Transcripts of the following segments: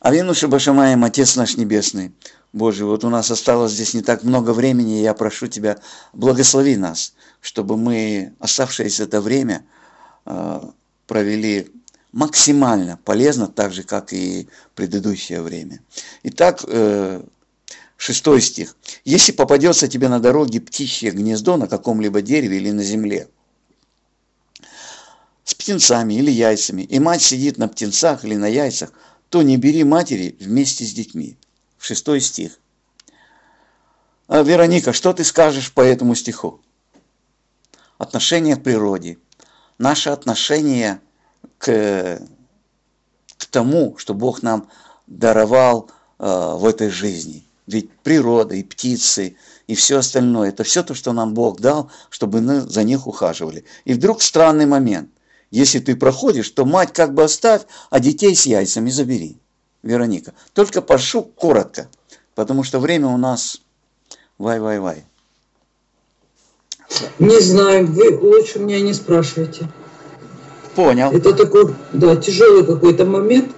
Авину Шабашамаем, Отец наш Небесный, Боже, вот у нас осталось здесь не так много времени, и я прошу Тебя, благослови нас, чтобы мы оставшееся это время провели максимально полезно, так же, как и предыдущее время. Итак, 6 стих. «Если попадется тебе на дороге птичье гнездо на каком-либо дереве или на земле, с птенцами или яйцами, и мать сидит на птенцах или на яйцах, то не бери матери вместе с детьми». 6 стих. Вероника, что ты скажешь по этому стиху? Отношение к природе. Наше отношение к тому, что Бог нам даровал в этой жизни. Ведь природа и птицы и все остальное, это все то, что нам Бог дал, чтобы мы за них ухаживали. И вдруг странный момент. Если ты проходишь, то мать как бы оставь, а детей с яйцами забери. Вероника. Только прошу коротко, потому что время у нас вай-вай-вай. Не знаю, вы лучше меня не спрашивайте. Понял. Это такой, да, тяжелый какой-то момент.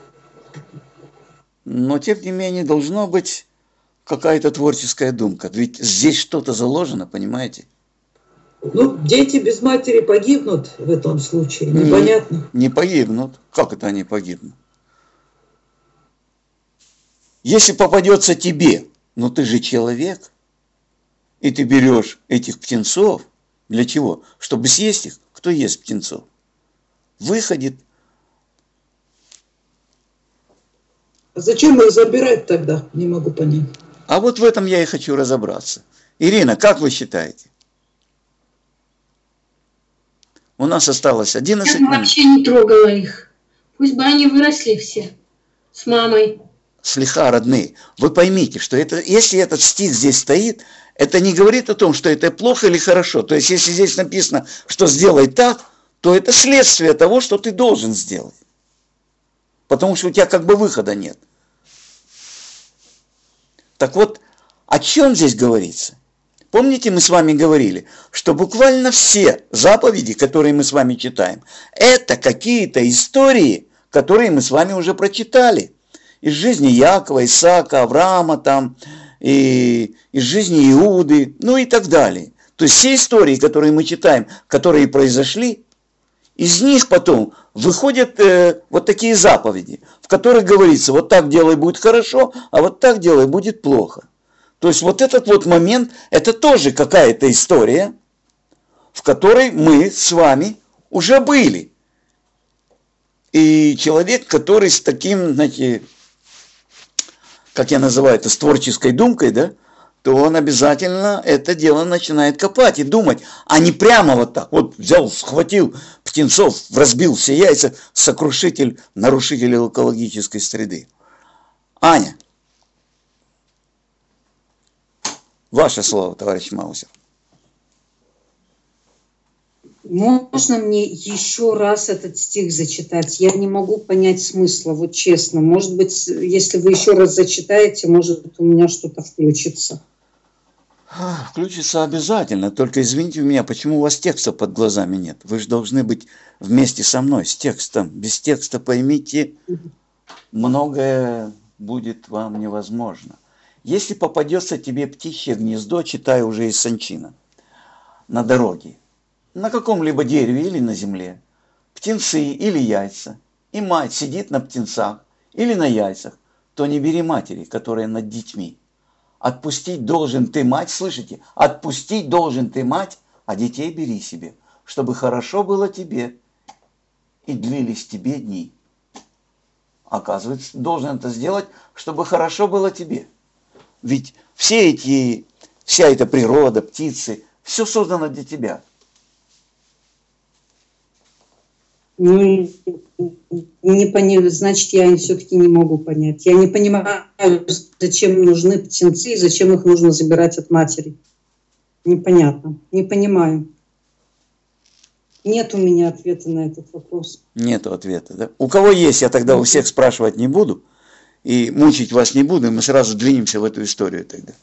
Но тем не менее должно быть какая-то творческая думка. Ведь здесь что-то заложено, понимаете? Ну, дети без матери погибнут в этом случае, непонятно. Не погибнут. Как это они погибнут? Если попадется тебе, но ты же человек, и ты берешь этих птенцов, для чего? Чтобы съесть их. Кто ест птенцов? Выходит. Зачем их забирать тогда? Не могу понять. А вот в этом я и хочу разобраться. Ирина, как вы считаете? У нас осталось 11 минут. Я вообще не трогала их. Пусть бы они выросли все с мамой. Слиха, родные, вы поймите, что это, если этот стих здесь стоит, это не говорит о том, что это плохо или хорошо. То есть, если здесь написано, что сделай так, то это следствие того, что ты должен сделать. Потому что у тебя как бы выхода нет. Так вот, о чем здесь говорится? Помните, мы с вами говорили, что буквально все заповеди, которые мы с вами читаем, это какие-то истории, которые мы с вами уже прочитали. Из жизни Якова, Исаака, Авраама, там, и из жизни Иуды, ну и так далее. То есть все истории, которые мы читаем, которые произошли, из них потом выходят вот такие заповеди, в которых говорится, вот так делай будет хорошо, а вот так делай будет плохо. То есть вот этот вот момент, это тоже какая-то история, в которой мы с вами уже были. И человек, который с таким, знаете, как я называю это, с творческой думкой, да, то он обязательно это дело начинает копать и думать, а не прямо вот так. Вот взял, схватил птенцов, разбил все яйца, сокрушитель, нарушитель экологической среды. Аня, ваше слово, товарищ Маузер. Можно мне еще раз этот стих зачитать? Я не могу понять смысла, вот честно. Может быть, если вы еще раз зачитаете, может у меня что-то включится. Включится обязательно, только извините меня, почему у вас текста под глазами нет? Вы же должны быть вместе со мной, с текстом. Без текста, поймите, многое будет вам невозможно. Если попадется тебе птичье гнездо, читаю уже из Санчина, на дороге, на каком-либо дереве или на земле, птенцы или яйца, и мать сидит на птенцах или на яйцах, то не бери матери, которая над детьми. Отпустить должен ты мать, слышите? Отпустить должен ты мать, а детей бери себе, чтобы хорошо было тебе и длились тебе дни. Оказывается, должен это сделать, чтобы хорошо было тебе. Ведь вся эта природа, птицы, все создано для тебя. Ну, не понимаю, значит, я все-таки не могу понять. Я не понимаю, зачем нужны птенцы и зачем их нужно забирать от матери. Непонятно, не понимаю. Нет у меня ответа на этот вопрос. Нету ответа, да? У кого есть, я тогда у всех спрашивать не буду, и мучить вас не буду, и мы сразу двинемся в эту историю тогда.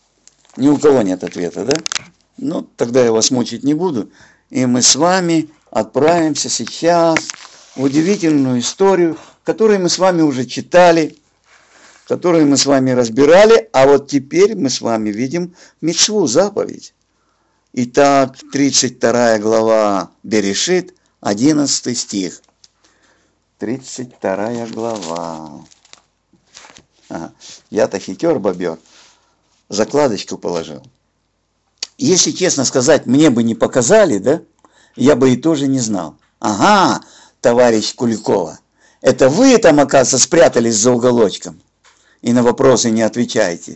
Ни у кого нет ответа, да? Ну, тогда я вас мучить не буду, и мы с вами отправимся сейчас в удивительную историю, которую мы с вами уже читали, которую мы с вами разбирали, а вот теперь мы с вами видим мицву, заповедь. Итак, 32 глава Берешит, 11 стих. 32 глава. Ага. Я-то хитер, бобер. Закладочку положил. Если честно сказать, мне бы не показали, да, я бы и тоже не знал. Ага, товарищ Куликова, это вы там, оказывается, спрятались за уголочком и на вопросы не отвечаете.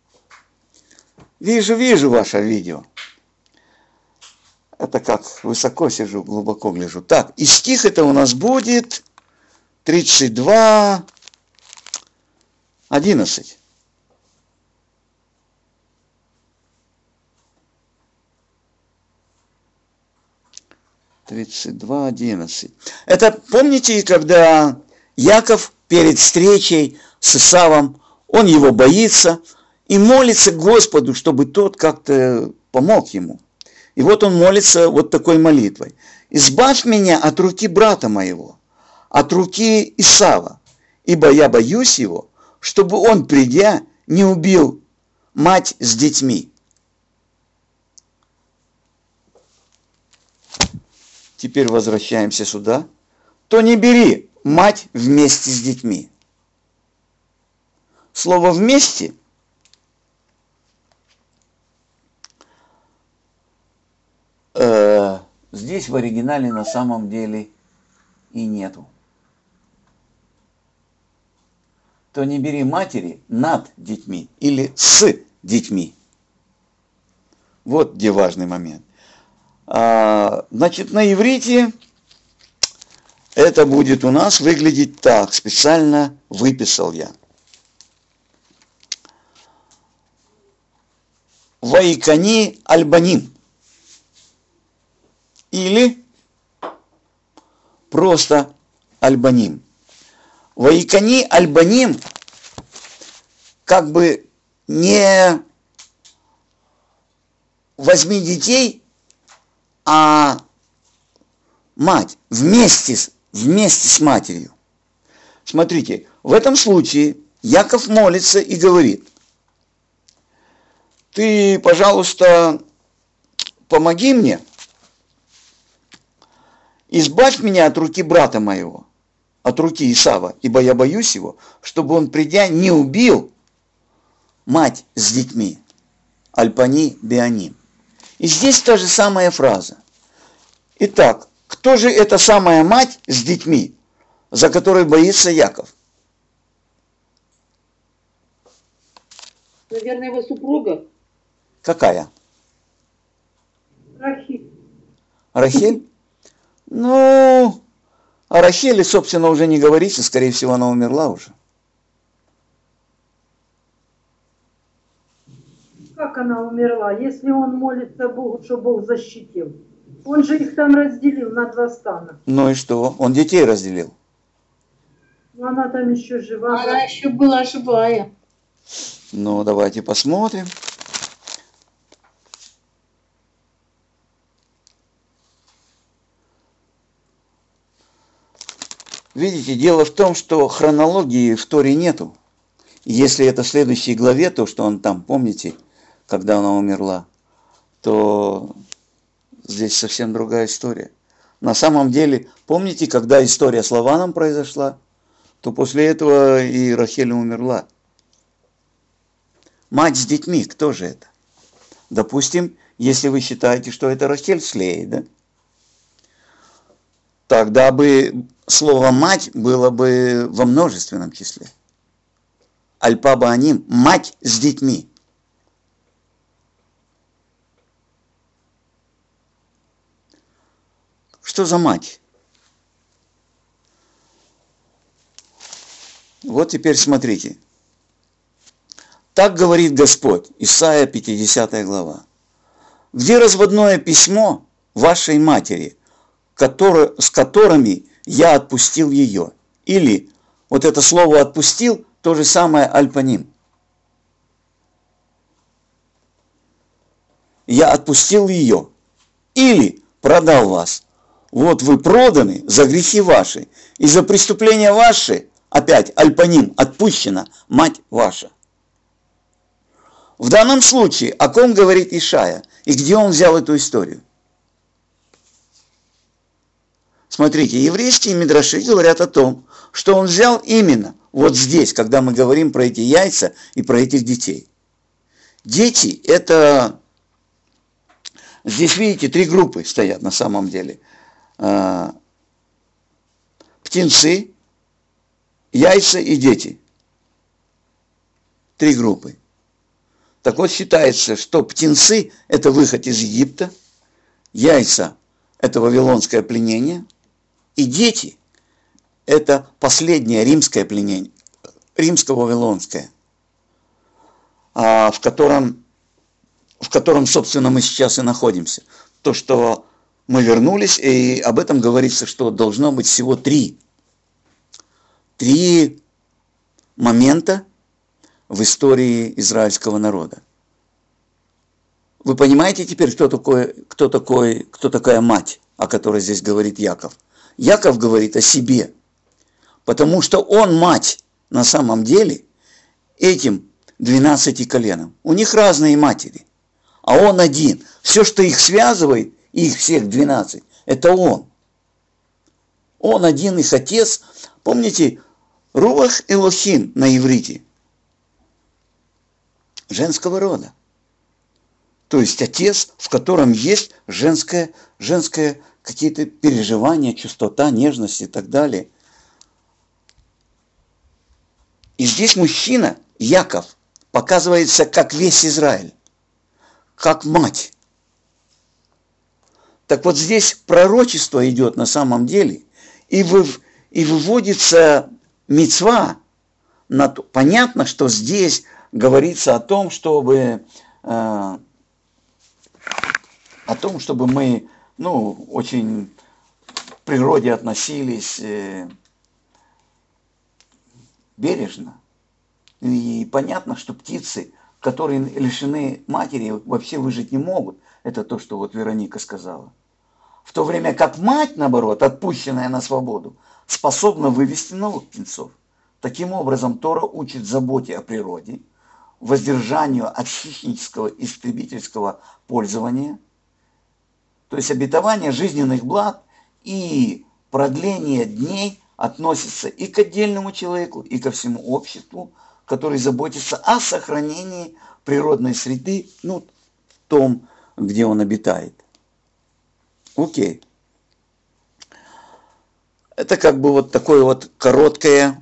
Вижу ваше видео. Это как высоко сижу, глубоко гляжу. Так, и стих это у нас будет 32, 11. Это помните, когда Яков перед встречей с Исавом, он его боится и молится Господу, чтобы тот как-то помог ему. И вот он молится вот такой молитвой. «Избавь меня от руки брата моего, от руки Исава, ибо я боюсь его, чтобы он, придя, не убил мать с детьми». Теперь возвращаемся сюда. «То не бери мать вместе с детьми». Слово «вместе» здесь в оригинале на самом деле и нету. «То не бери матери над детьми» или «с детьми». Вот где важный момент. Значит, на иврите это будет у нас выглядеть так. Специально выписал я. Ваикани альбаним. Или просто альбаним. Ваикани альбаним как бы не возьми детей, а мать вместе с матерью. Смотрите, в этом случае Яков молится и говорит: ты, пожалуйста, помоги мне, избавь меня от руки брата моего, от руки Исава, ибо я боюсь его, чтобы он, придя, не убил мать с детьми. Альпани бианим. И здесь та же самая фраза. Итак, кто же эта самая мать с детьми, за которой боится Яков? Наверное, его супруга. Какая? Рахиль. Рахель? Ну, о Рахеле, собственно, уже не говорится, скорее всего, она умерла уже. Как она умерла, если он молится Богу, что Бог защитил? Он же их там разделил на два стана. Ну и что? Он детей разделил. Но она там еще жива. Она еще была живая. Ну, давайте посмотрим. Видите, дело в том, что хронологии в Торе нету. Если это в следующей главе, то, что он там, помните, когда она умерла, то здесь совсем другая история. На самом деле, помните, когда история с Лаваном произошла, то после этого и Рахель умерла. Мать с детьми, кто же это? Допустим, если вы считаете, что это Рахель с Леей, да? Тогда бы слово «мать» было бы во множественном числе. Альпаба аним, мать с детьми. Что за мать? Вот теперь смотрите. Так говорит Господь, Исайя 50 глава. Где разводное письмо вашей матери, с которыми я отпустил ее? Или вот это слово «отпустил» то же самое альпаним. Я отпустил ее. Или продал вас. вот вы проданы за грехи ваши, и за преступления ваши, опять, альпаним, отпущена мать ваша. В данном случае, о ком говорит Ишая, и где он взял эту историю? Смотрите, еврейские мидраши говорят о том, что он взял именно вот здесь, когда мы говорим про эти яйца и про этих детей. Дети – это, здесь, видите, 3 группы стоят на самом деле. Птенцы, яйца и дети. 3 группы. Так вот, считается, что птенцы – это выход из Египта, яйца – это вавилонское пленение, и дети – это последнее римское пленение, римско-вавилонское, в котором, собственно, мы сейчас и находимся. То, что мы вернулись, и об этом говорится, что должно быть всего 3 момента в истории израильского народа. Вы понимаете теперь, кто такая мать, о которой здесь говорит Яков? Яков говорит о себе, потому что он мать на самом деле этим 12 коленам. У них разные матери, а он один. Все, что их связывает, их всех 12, это он. Он один их отец. Помните, Руах Элохим на иврите. Женского рода. То есть отец, в котором есть женское какие-то переживания, чистота, нежность и так далее. И здесь мужчина, Яков, показывается как весь Израиль, как мать. Так вот здесь пророчество идет на самом деле, и выводится мицва. Понятно, что здесь говорится о том, чтобы мы, очень к природе относились бережно. И понятно, что птицы, которые лишены матери, вообще выжить не могут. Это то, что вот Вероника сказала. В то время как мать, наоборот, отпущенная на свободу, способна вывести новых птенцов. Таким образом, Тора учит заботе о природе, воздержанию от хищнического истребительского пользования, то есть обетование жизненных благ и продление дней относится и к отдельному человеку, и ко всему обществу, который заботится о сохранении природной среды, в том, где он обитает. Окей. Это как бы вот такое вот короткое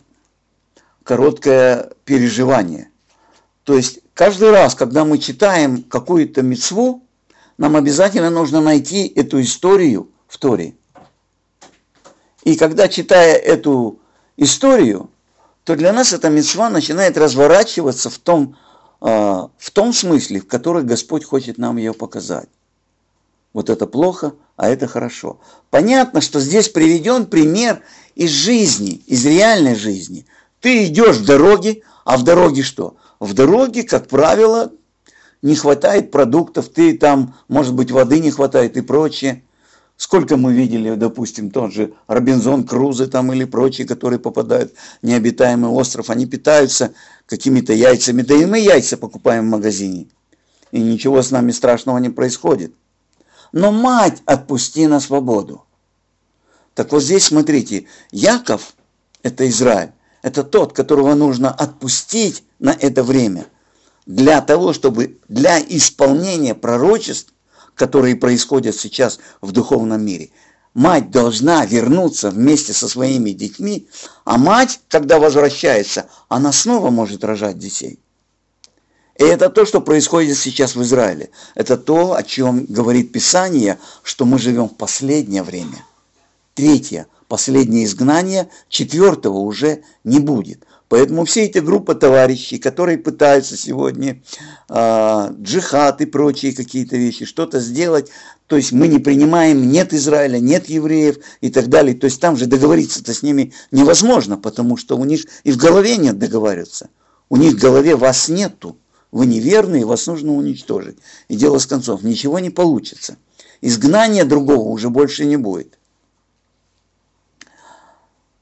переживание. То есть каждый раз, когда мы читаем какую-то мицву, нам обязательно нужно найти эту историю в Торе. И когда, читая эту историю, то для нас эта мицва начинает разворачиваться в том смысле, в который Господь хочет нам ее показать. Вот это плохо, а это хорошо. Понятно, что здесь приведен пример из жизни, из реальной жизни. Ты идешь в дороге, а в дороге что? В дороге, как правило, не хватает продуктов, там, может быть, воды не хватает и прочее. Сколько мы видели, допустим, тот же Робинзон Крузо там или прочие, которые попадают в необитаемый остров, они питаются какими-то яйцами, да и мы яйца покупаем в магазине. И ничего с нами страшного не происходит. Но мать отпусти на свободу. Так вот здесь, смотрите, Яков, это Израиль, это тот, которого нужно отпустить на это время, для того, чтобы для исполнения пророчеств, которые происходят сейчас в духовном мире, мать должна вернуться вместе со своими детьми, а мать, когда возвращается, она снова может рожать детей. И это то, что происходит сейчас в Израиле. Это то, о чем говорит Писание, что мы живем в последнее время. 3, последнее изгнание, 4 уже не будет. Поэтому все эти группы товарищей, которые пытаются сегодня джихад и прочие какие-то вещи, что-то сделать, то есть мы не принимаем, нет Израиля, нет евреев и так далее. То есть там же договориться-то с ними невозможно, потому что у них и в голове нет договариваться. У них в голове вас нету. Вы неверные, вас нужно уничтожить. И дело с концов, ничего не получится. Изгнания другого уже больше не будет.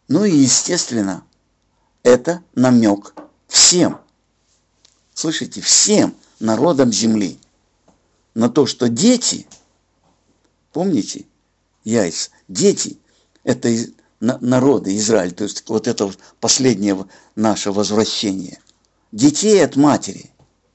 Ну и естественно, это намек всем, слышите, всем народам земли на то, что дети, помните, яйца, дети – это народы Израиль, то есть вот это последнее наше возвращение. Детей от матери,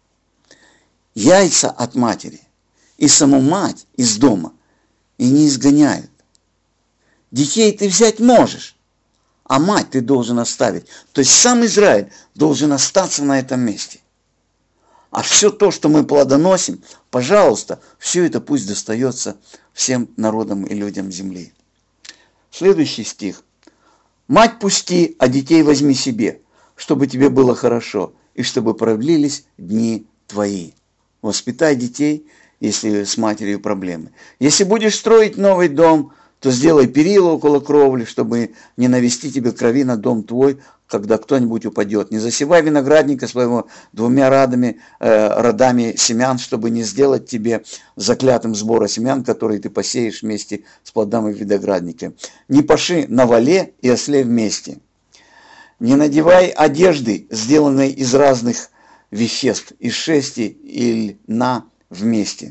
яйца от матери, и саму мать из дома и не изгоняют. Детей ты взять можешь, а мать ты должен оставить. То есть сам Израиль должен остаться на этом месте. А все то, что мы плодоносим, пожалуйста, все это пусть достается всем народам и людям земли. Следующий стих. «Мать пусти, а детей возьми себе, чтобы тебе было хорошо, и чтобы продлились дни твои». Воспитай детей, если с матерью проблемы. Если будешь строить новый дом, то сделай перила около кровли, чтобы не навести тебе крови на дом твой, когда кто-нибудь упадет. Не засевай виноградника своего 2 родами семян, чтобы не сделать тебе заклятым сбора семян, которые ты посеешь вместе с плодами виноградника. Не паши на воле и осле вместе. Не надевай одежды, сделанной из разных веществ, из шерсти и льна вместе.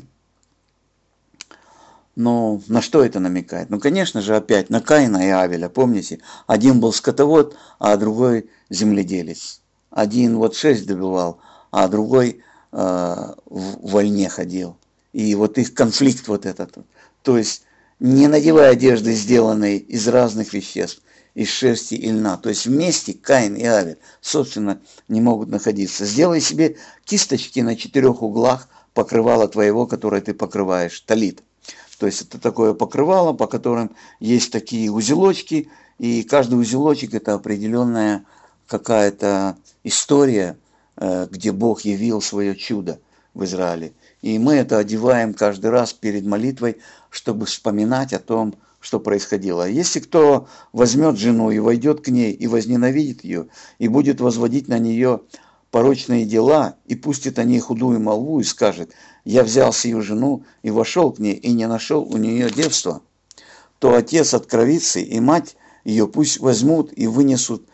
Но на что это намекает? Ну, конечно же, опять на Каина и Авеля, помните? Один был скотовод, а другой земледелец. Один вот 6 добывал, а другой в войне ходил. И вот их конфликт вот этот. То есть не надевай одежды, сделанные из разных веществ, из шерсти и льна. То есть вместе Каин и Авель, собственно, не могут находиться. Сделай себе кисточки на 4 углах покрывала твоего, которое ты покрываешь, талит. То есть это такое покрывало, по которым есть такие узелочки, и каждый узелочек это определенная какая-то история, где Бог явил свое чудо в Израиле. И мы это одеваем каждый раз перед молитвой, чтобы вспоминать о том, что происходило. Если кто возьмет жену и войдет к ней и возненавидит ее, и будет возводить на нее порочные дела, и пустит о ней худую молву, и скажет: «Я взял сию жену и вошел к ней, и не нашел у нее девства», то отец от кровицы и мать ее пусть возьмут и вынесут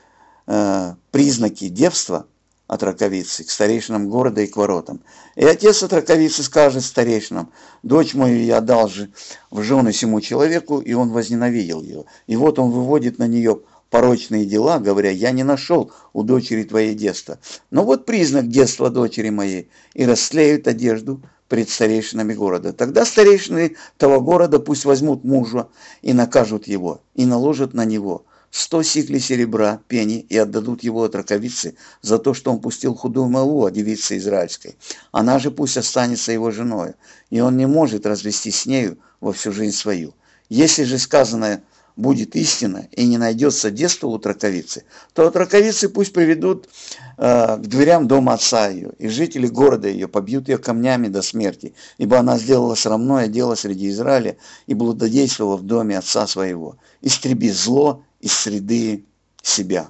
признаки девства от раковицы к старейшинам города и к воротам. И отец от раковицы скажет старейшинам: «Дочь мою я дал же в жены сему человеку, и он возненавидел ее». И вот он выводит на нее порочные дела, говоря: «Я не нашел у дочери твоей детства. Но вот признак детства дочери моей». И растлеют одежду пред старейшинами города. Тогда старейшины того города пусть возьмут мужа и накажут его, и наложат на него 100 сиклей серебра, пени, и отдадут его от раковицы за то, что он пустил худую молву о девице израильской. Она же пусть останется его женой, и он не может развестись с нею во всю жизнь свою. Если же сказанное будет истина, и не найдется детства у раковицы, то от раковицы пусть приведут к дверям дома отца ее, и жители города ее побьют ее камнями до смерти, ибо она сделала срамное дело среди Израиля и блудодействовала в доме отца своего. Истреби зло из среды себя.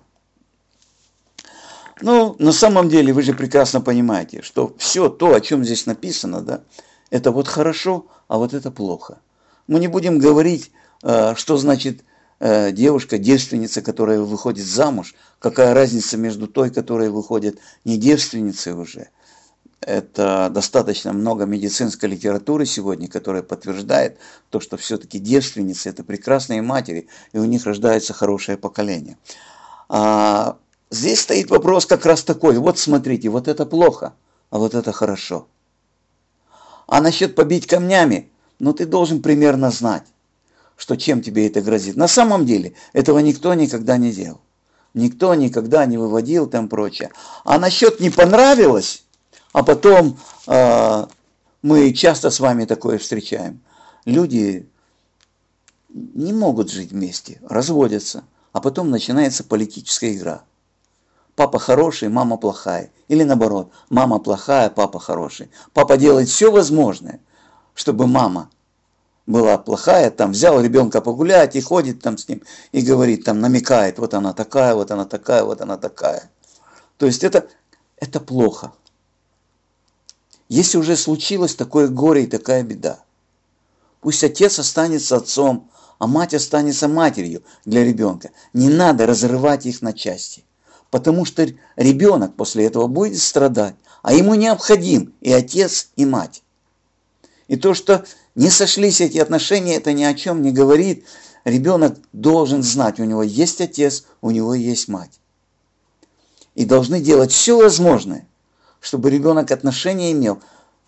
Ну, на самом деле, вы же прекрасно понимаете, что все то, о чем здесь написано, да, это вот хорошо, а вот это плохо. Мы не будем говорить, что значит девушка, девственница, которая выходит замуж, какая разница между той, которая выходит не девственницей уже. Это достаточно много медицинской литературы сегодня, которая подтверждает то, что все-таки девственницы – это прекрасные матери, и у них рождается хорошее поколение. А здесь стоит вопрос как раз такой: вот смотрите, вот это плохо, а вот это хорошо. А насчет побить камнями, ну ты должен примерно знать, что чем тебе это грозит. На самом деле этого никто никогда не делал. Никто никогда не выводил там прочее. А насчет не понравилось, а потом мы часто с вами такое встречаем. Люди не могут жить вместе, разводятся, а потом начинается политическая игра. Папа хороший, мама плохая. Или наоборот, мама плохая, папа хороший. Папа делает все возможное, чтобы мама была плохая, там взял ребенка погулять и ходит там с ним и говорит, там намекает: вот она такая, вот она такая, вот она такая. То есть это плохо. Если уже случилось такое горе и такая беда, пусть отец останется отцом, а мать останется матерью для ребенка. Не надо разрывать их на части, потому что ребенок после этого будет страдать, а ему необходим и отец, и мать. И то, что не сошлись эти отношения, это ни о чем не говорит. Ребенок должен знать, у него есть отец, у него есть мать. И должны делать все возможное, чтобы ребенок отношения имел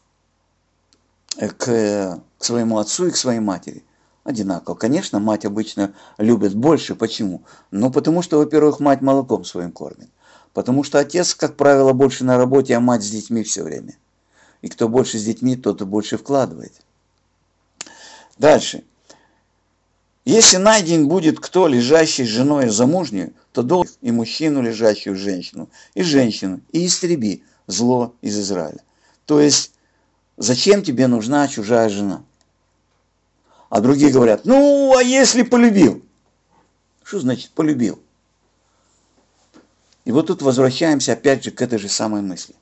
к своему отцу и к своей матери одинаково. Конечно, мать обычно любит больше. Почему? Ну, потому что, во-первых, мать молоком своим кормит. Потому что отец, как правило, больше на работе, а мать с детьми все время. И кто больше с детьми, тот и больше вкладывает. Дальше. Если найден будет кто, лежащий с женой замужнюю, то должен и мужчину, лежащую женщину, и женщину, и истреби зло из Израиля. То есть, зачем тебе нужна чужая жена? А другие говорят, ну, а если полюбил? Что значит полюбил? И вот тут возвращаемся опять же к этой же самой мысли.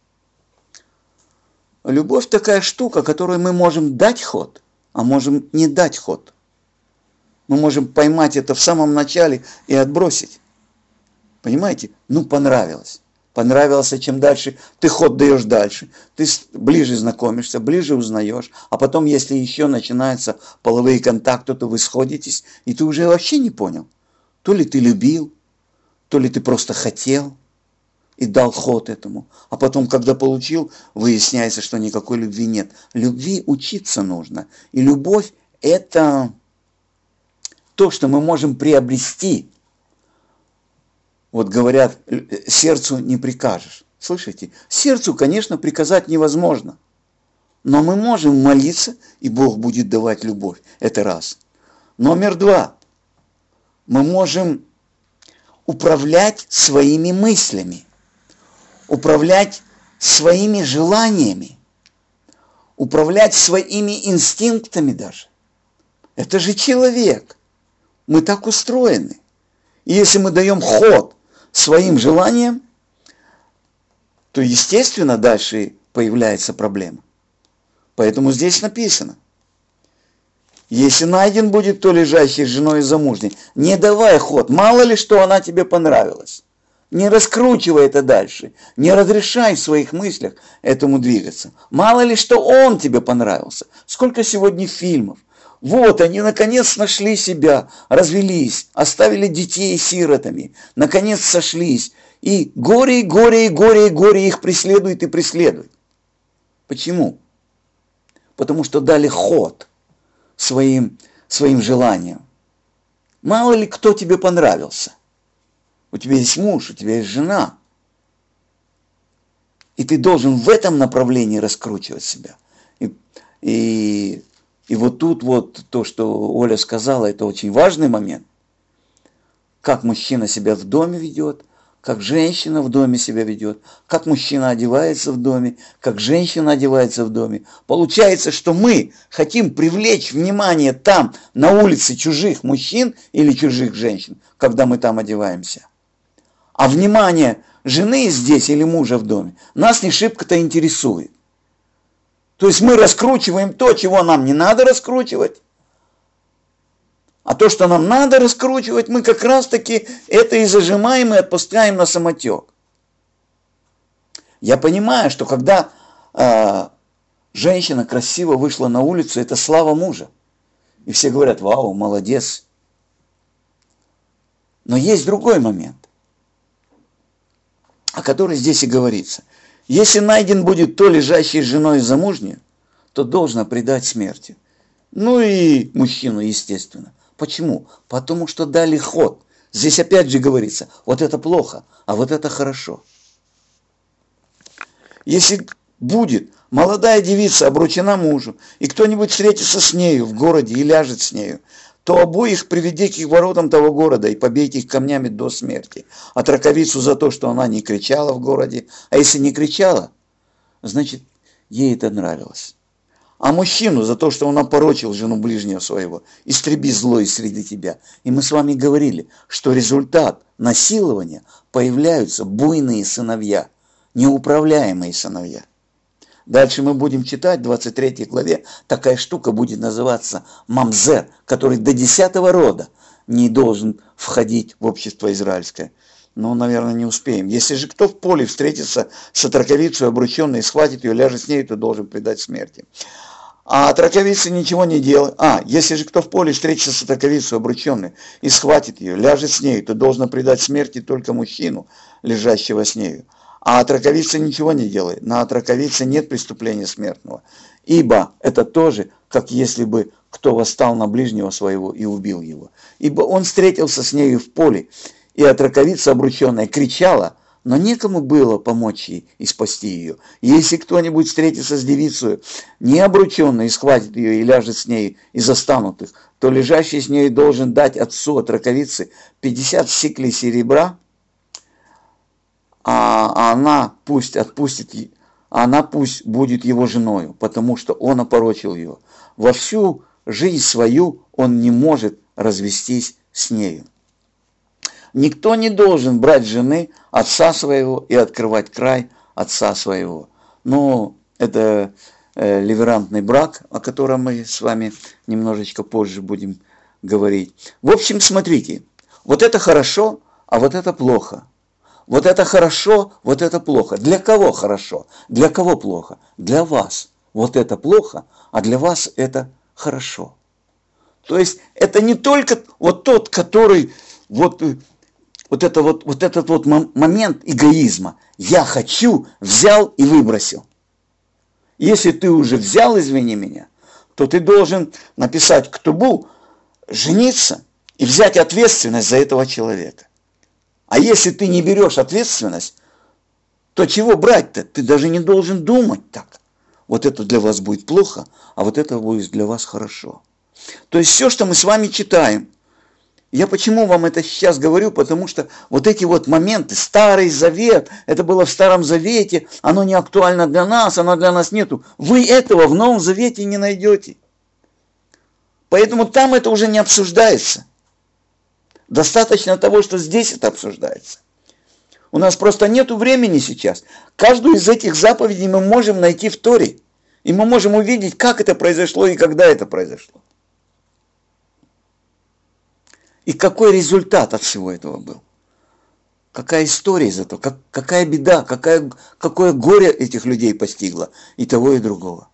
Любовь такая штука, которой мы можем дать ход, а можем не дать ход. Мы можем поймать это в самом начале и отбросить. Понимаете? Ну, понравилось. Понравилось, а чем дальше ты ход даешь дальше. Ты ближе знакомишься, ближе узнаешь. А потом, если еще начинаются половые контакты, то вы сходитесь, и ты уже вообще не понял. То ли ты любил, то ли ты просто хотел и дал ход этому. А потом, когда получил, выясняется, что никакой любви нет. Любви учиться нужно. И любовь – это то, что мы можем приобрести. Вот говорят, сердцу не прикажешь. Слышите? Сердцу, конечно, приказать невозможно. Но мы можем молиться, и Бог будет давать любовь. Это раз. Номер два. Мы можем управлять своими мыслями. Управлять своими желаниями. Управлять своими инстинктами даже. Это же человек. Мы так устроены. И если мы даем ход своим желаниям, то, естественно, дальше появляется проблема. Поэтому здесь написано, если найден будет кто, лежащий с женой замужней, не давай ход, мало ли что она тебе понравилась. Не раскручивай это дальше, не разрешай в своих мыслях этому двигаться. Мало ли что он тебе понравился. Сколько сегодня фильмов. Вот они наконец нашли себя, развелись, оставили детей сиротами, наконец сошлись. И горе, и горе, и горе, и горе их преследует и преследует. Почему? Потому что дали ход своим желаниям. Мало ли кто тебе понравился. У тебя есть муж, у тебя есть жена. И ты должен в этом направлении раскручивать себя. И вот тут вот то, что Оля сказала, это очень важный момент. Как мужчина себя в доме ведет, как женщина в доме себя ведет, как мужчина одевается в доме, как женщина одевается в доме. Получается, что мы хотим привлечь внимание там, на улице, чужих мужчин или чужих женщин, когда мы там одеваемся. А внимание жены здесь или мужа в доме нас не шибко-то интересует. То есть мы раскручиваем то, чего нам не надо раскручивать. А то, что нам надо раскручивать, мы как раз-таки это и зажимаем, и отпускаем на самотек. Я понимаю, что когда женщина красиво вышла на улицу, это слава мужа. И все говорят, вау, молодец. Но есть другой момент, о котором здесь и говорится. Если найден будет то, лежащий с женой замужней, то должно предать смерти. Ну и мужчину, естественно. Почему? Потому что дали ход. Здесь опять же говорится, вот это плохо, а вот это хорошо. Если будет молодая девица обручена мужу, и кто-нибудь встретится с нею в городе и ляжет с нею, то обоих приведите к воротам того города и побейте их камнями до смерти. А траковицу за то, что она не кричала в городе. А если не кричала, значит, ей это нравилось. А мужчину за то, что он опорочил жену ближнего своего, истреби зло из среды тебя. И мы с вами говорили, что результат насилования — появляются буйные сыновья, неуправляемые сыновья. Дальше мы будем читать, в 23 главе, такая штука будет называться мамзер, который до 10-го рода не должен входить в общество израильское. Но, наверное, не успеем. Если же кто в поле встретится с отроковицей обрученной и схватит ее, ляжет с ней, то должен предать смерти. А отроковица ничего не делает. Если же кто в поле встретится с отроковицей обрученной и схватит ее, ляжет с ней, то должен предать смерти только мужчину, лежащего с нею. А отроковица ничего не делает. На отроковице нет преступления смертного. Ибо это тоже, как если бы кто восстал на ближнего своего и убил его. Ибо он встретился с нею в поле, и отроковица обрученная кричала, но некому было помочь ей и спасти ее. Если кто-нибудь встретится с девицей, не обрученной, и схватит ее и ляжет с ней из останутых, то лежащий с ней должен дать отцу отроковицы 50 сиклей серебра, она пусть будет его женою, потому что он опорочил ее. Во всю жизнь свою он не может развестись с нею. Никто не должен брать жены отца своего и открывать край отца своего. Но это ливерантный брак, о котором мы с вами немножечко позже будем говорить. В общем, смотрите, вот это хорошо, а вот это плохо. Вот это хорошо, вот это плохо. Для кого хорошо? Для кого плохо? Для вас. Вот это плохо, а для вас это хорошо. То есть это не только вот тот, который вот этот момент эгоизма. Я хочу, взял и выбросил. Если ты уже взял, извини меня, то ты должен написать ктубу, жениться и взять ответственность за этого человека. А если ты не берешь ответственность, то чего брать-то? Ты даже не должен думать так. Вот это для вас будет плохо, а вот это будет для вас хорошо. То есть все, что мы с вами читаем, я почему вам это сейчас говорю? Потому что вот эти вот моменты, Старый Завет, это было в Старом Завете, оно не актуально для нас, оно для нас нету. Вы этого в Новом Завете не найдете. Поэтому там это уже не обсуждается. Достаточно того, что здесь это обсуждается. У нас просто нету времени сейчас. Каждую из этих заповедей мы можем найти в Торе. И мы можем увидеть, как это произошло и когда это произошло. И какой результат от всего этого был? Какая история из этого? Какая беда? Какое горе этих людей постигло? И того, и другого.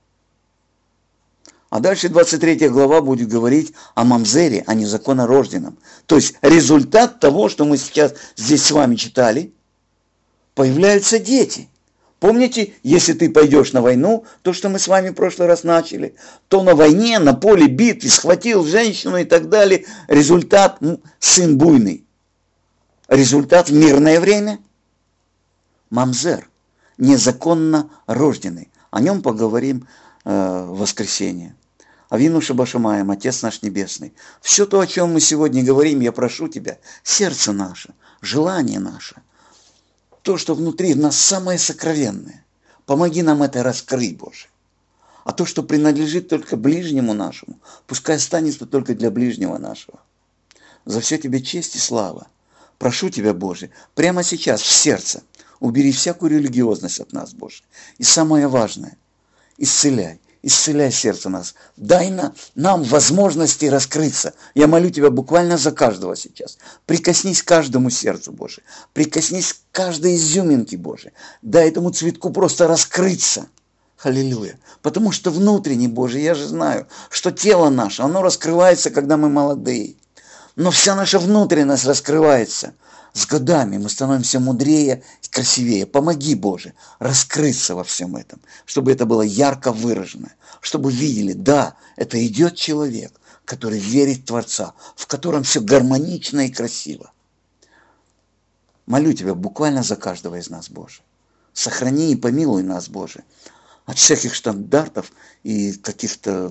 А дальше 23 глава будет говорить о мамзере, о незаконнорожденном. То есть результат того, что мы сейчас здесь с вами читали, появляются дети. Помните, если ты пойдешь на войну, то, что мы с вами в прошлый раз начали, то на войне, на поле битвы схватил женщину и так далее. Результат – сын буйный. Результат – в мирное время – мамзер, незаконно рожденный. О нем поговорим в воскресенье. Авину Шабашамаем, Отец наш Небесный. Все то, о чем мы сегодня говорим, я прошу Тебя, сердце наше, желание наше, то, что внутри нас самое сокровенное. Помоги нам это раскрыть, Боже. А то, что принадлежит только ближнему нашему, пускай останется только для ближнего нашего. За все Тебе честь и слава. Прошу Тебя, Боже, прямо сейчас в сердце убери всякую религиозность от нас, Боже. И самое важное, исцеляй сердце нас. Дай нам возможности раскрыться. Я молю Тебя буквально за каждого сейчас. Прикоснись к каждому сердцу, Боже. Прикоснись к каждой изюминке, Боже. Дай этому цветку просто раскрыться. Аллилуйя. Потому что внутренне, Боже, я же знаю, что тело наше, оно раскрывается, когда мы молодые. Но вся наша внутренность раскрывается. С годами мы становимся мудрее и красивее. Помоги, Боже, раскрыться во всем этом, чтобы это было ярко выражено, чтобы видели, да, это идет человек, который верит в Творца, в котором все гармонично и красиво. Молю Тебя буквально за каждого из нас, Боже. Сохрани и помилуй нас, Боже, от всяких стандартов и каких-то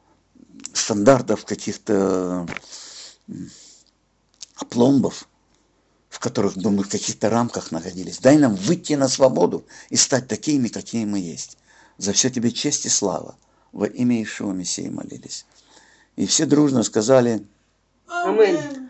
опломбов, в которых мы в каких-то рамках находились. Дай нам выйти на свободу и стать такими, какими мы есть. За все Тебе честь и слава. Во имя Иешуа Мессии молились. И все дружно сказали: Аминь.